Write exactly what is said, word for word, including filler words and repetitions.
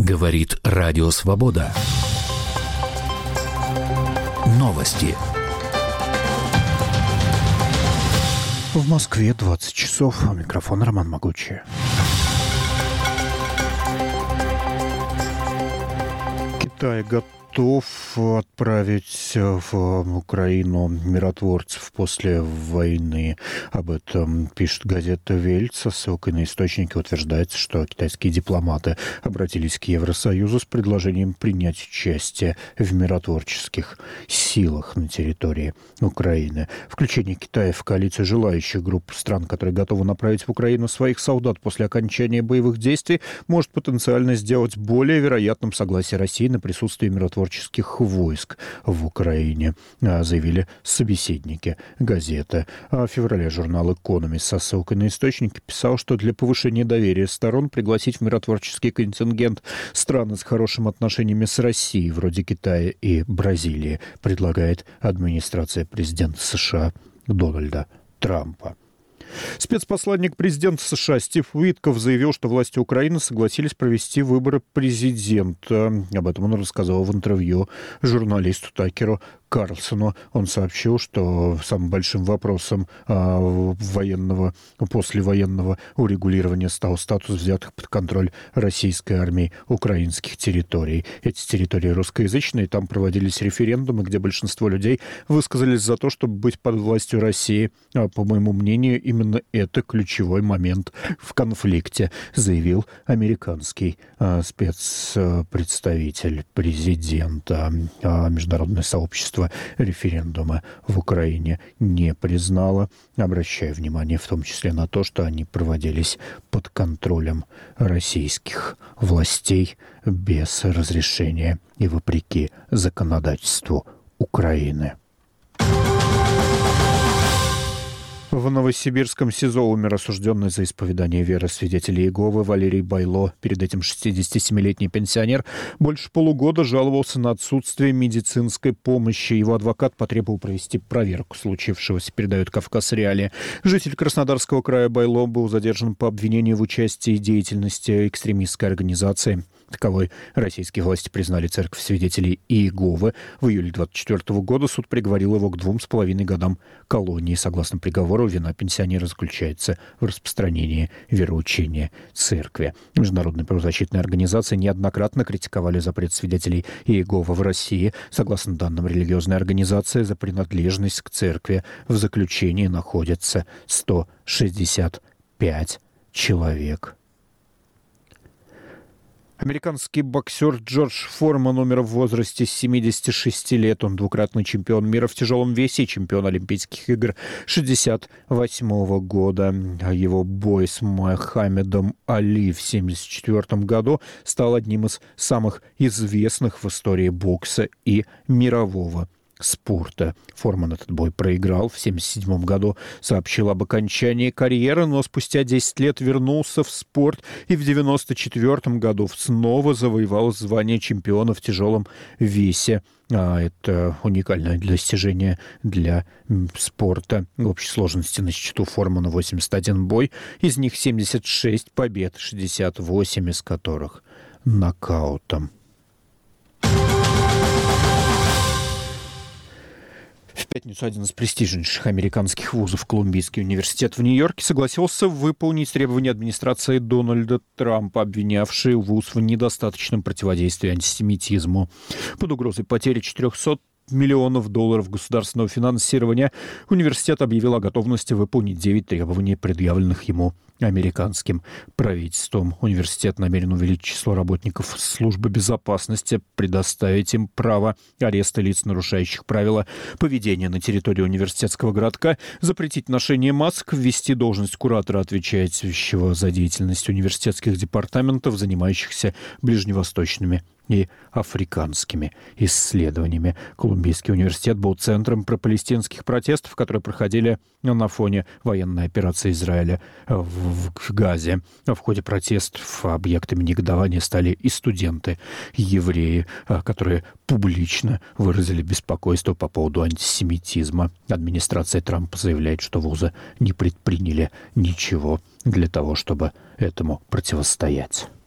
Говорит Радио Свобода. Новости. В Москве двадцать часов. У микрофона Роман Могучий. Китай готов отправить в Украину миротворцев после войны. Об этом пишет газета «Вельт». Со ссылкой на источники утверждается, что китайские дипломаты обратились к Евросоюзу с предложением принять участие в миротворческих силах на территории Украины. Включение Китая в коалицию желающих групп стран, которые готовы направить в Украину своих солдат после окончания боевых действий, может потенциально сделать более вероятным согласие России на присутствие миротворцев творческих войск в Украине, заявили собеседники газеты. А в феврале журнал «Экономист» со ссылкой на источники писал, что для повышения доверия сторон пригласить в миротворческий контингент страны с хорошими отношениями с Россией, вроде Китая и Бразилии, предлагает администрация президента США Дональда Трампа. Спецпосланник президента США Стив Уитков заявил, что власти Украины согласились провести выборы президента. Об этом он рассказал в интервью журналисту Такеру Карлсону. Он сообщил, что самым большим вопросом а, военного, послевоенного урегулирования стал статус взятых под контроль российской армией украинских территорий. Эти территории русскоязычные, там проводились референдумы, где большинство людей высказались за то, чтобы быть под властью России. А, по моему мнению, именно это ключевой момент в конфликте, заявил американский а, спецпредставитель президента. А, международное сообщество референдума в Украине не признало, обращая внимание в том числе на то, что они проводились под контролем российских властей без разрешения и вопреки законодательству Украины. В Новосибирском СИЗО умер осужденный за исповедание веры свидетелей Иеговы Валерий Байло. Перед этим шестидесятисемилетний пенсионер больше полугода жаловался на отсутствие медицинской помощи. Его адвокат потребовал провести проверку случившегося, передает «Кавказ Реалии». Житель Краснодарского края Байло был задержан по обвинению в участии в деятельности экстремистской организации. Таковой российские власти признали церковь свидетелей Иеговы. В июле двадцать четвёртого года суд приговорил его к двум с половиной годам колонии. Согласно приговору, вина пенсионера заключается в распространении вероучения церкви. Международные правозащитные организации неоднократно критиковали запрет свидетелей Иеговы в России. Согласно данным религиозной организации, за принадлежность к церкви в заключении находятся сто шестьдесят пять человек. Американский боксер Джордж Форман умер в возрасте семидесяти шести лет. Он двукратный чемпион мира в тяжелом весе и чемпион Олимпийских игр шестьдесят восьмого года. Его бой с Мохаммедом Али в семьдесят четвёртом году стал одним из самых известных в истории бокса и мирового спорта. Форман этот бой проиграл в семьдесят седьмом году, сообщил об окончании карьеры, но спустя десять лет вернулся в спорт и в девяносто четвёртом году снова завоевал звание чемпиона в тяжелом весе. А это уникальное достижение для спорта. В общей сложности на счету Формана восемьдесят один бой, из них семьдесят шесть побед, шестьдесят восемь из которых нокаутом. В пятницу один из престижнейших американских вузов, Колумбийский университет в Нью-Йорке, согласился выполнить требования администрации Дональда Трампа, обвинявшей вуз в недостаточном противодействии антисемитизму. Под угрозой потери четырехсот миллионов долларов государственного финансирования университет объявил о готовности выполнить девять требований, предъявленных ему американским правительством. Университет намерен увеличить число работников службы безопасности, предоставить им право ареста лиц, нарушающих правила поведения на территории университетского городка, запретить ношение масок, ввести должность куратора, отвечающего за деятельность университетских департаментов, занимающихся ближневосточными и африканскими исследованиями. Колумбийский университет был центром пропалестинских протестов, которые проходили на фоне военной операции Израиля в Газе. В ходе протестов объектами негодования стали и студенты, и евреи, которые публично выразили беспокойство по поводу антисемитизма. Администрация Трампа заявляет, что вузы не предприняли ничего для того, чтобы этому противостоять.